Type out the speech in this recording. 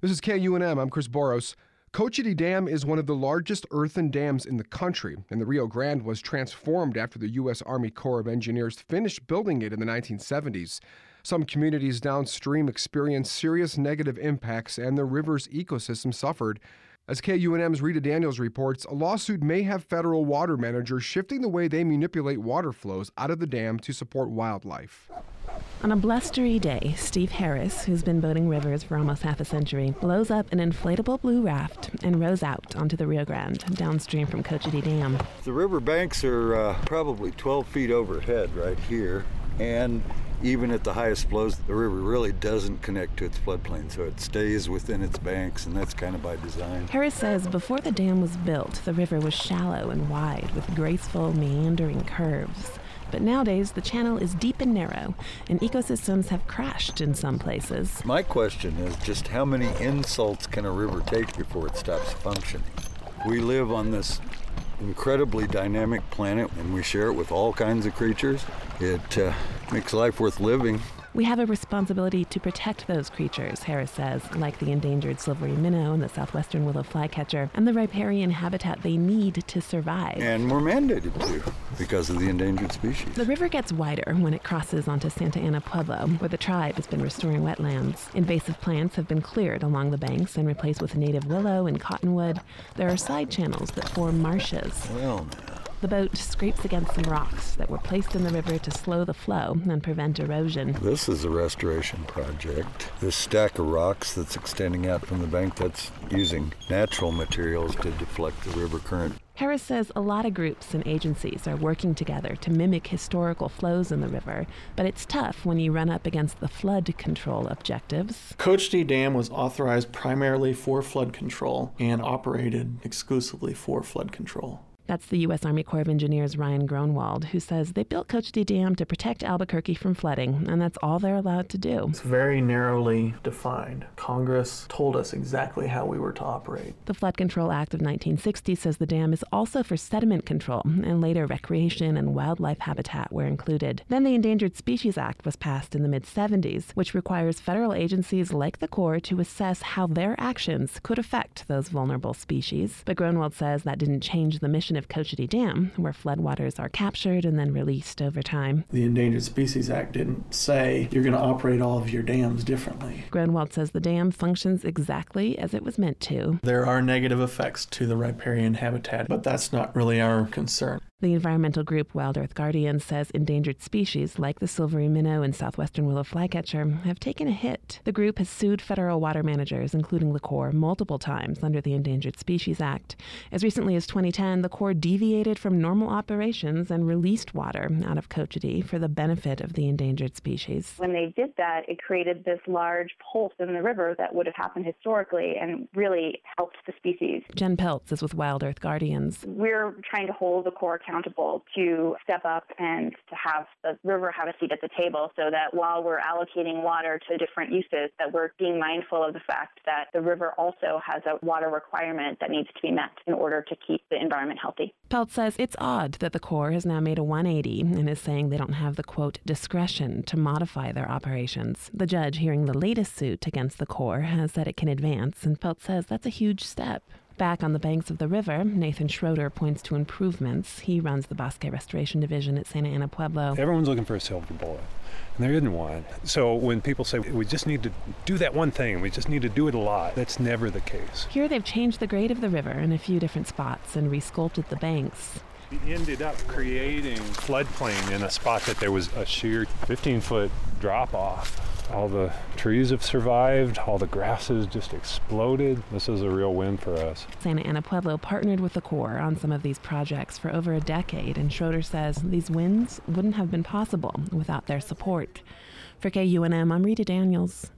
This is KUNM. I'm Chris Boros. Cochiti Dam is one of the largest earthen dams in the country, and the Rio Grande was transformed after the U.S. Army Corps of Engineers finished building it in the 1970s. Some communities downstream experienced serious negative impacts, and the river's ecosystem suffered. As KUNM's Rita Daniels reports, a lawsuit may have federal water managers shifting the way they manipulate water flows out of the dam to support wildlife. On a blustery day, Steve Harris, who's been boating rivers for almost half a century, blows up an inflatable blue raft and rows out onto the Rio Grande, downstream from Cochiti Dam. The river banks are probably 12 feet overhead right here, and even at the highest flows, the river really doesn't connect to its floodplain, so it stays within its banks, and that's kind of by design. Harris says before the dam was built, the river was shallow and wide with graceful, meandering curves. But nowadays, the channel is deep and narrow, and ecosystems have crashed in some places. My question is just how many insults can a river take before it stops functioning? We live on this incredibly dynamic planet, and we share it with all kinds of creatures. It makes life worth living. We have a responsibility to protect those creatures, Harris says, like the endangered silvery minnow and the southwestern willow flycatcher, and the riparian habitat they need to survive. And we're mandated to, because of the endangered species. The river gets wider when it crosses onto Santa Ana Pueblo, where the tribe has been restoring wetlands. Invasive plants have been cleared along the banks and replaced with native willow and cottonwood. There are side channels that form marshes. Well, now. The boat scrapes against some rocks that were placed in the river to slow the flow and prevent erosion. This is a restoration project. This stack of rocks that's extending out from the bank, that's using natural materials to deflect the river current. Harris says a lot of groups and agencies are working together to mimic historical flows in the river, but it's tough when you run up against the flood control objectives. Cochiti Dam was authorized primarily for flood control and operated exclusively for flood control. That's the U.S. Army Corps of Engineers' Ryan Gronwald, who says they built Cochiti Dam to protect Albuquerque from flooding, and that's all they're allowed to do. It's very narrowly defined. Congress told us exactly how we were to operate. The Flood Control Act of 1960 says the dam is also for sediment control, and later recreation and wildlife habitat were included. Then the Endangered Species Act was passed in the mid-70s, which requires federal agencies like the Corps to assess how their actions could affect those vulnerable species. But Gronwald says that didn't change the mission of Cochiti Dam, where floodwaters are captured and then released over time. The Endangered Species Act didn't say you're going to operate all of your dams differently. Gronwald says the dam functions exactly as it was meant to. There are negative effects to the riparian habitat, but that's not really our concern. The environmental group Wild Earth Guardian says endangered species like the silvery minnow and southwestern willow flycatcher have taken a hit. The group has sued federal water managers, including the Corps, multiple times under the Endangered Species Act. As recently as 2010, the Corps deviated from normal operations and released water out of Cochiti for the benefit of the endangered species. When they did that, it created this large pulse in the river that would have happened historically and really helped the species. Jen Peltz is with Wild Earth Guardians. We're trying to hold the Corps accountable to step up and to have the river have a seat at the table so that while we're allocating water to different uses, that we're being mindful of the fact that the river also has a water requirement that needs to be met in order to keep the environment healthy. Peltz says it's odd that the Corps has now made a 180 and is saying they don't have the, quote, discretion to modify their operations. The judge hearing the latest suit against the Corps has said it can advance, and Peltz says that's a huge step. Back on the banks of the river, Nathan Schroeder points to improvements. He runs the Bosque Restoration Division at Santa Ana Pueblo. Everyone's looking for a silver bullet, and there isn't one. So when people say, we just need to do that one thing, we just need to do it a lot, that's never the case. Here they've changed the grade of the river in a few different spots and resculpted the banks. We ended up creating floodplain in a spot that there was a sheer 15-foot drop-off. All the trees have survived, all the grasses just exploded. This is a real win for us. Santa Ana Pueblo partnered with the Corps on some of these projects for over a decade, and Schroeder says these wins wouldn't have been possible without their support. For KUNM, I'm Rita Daniels.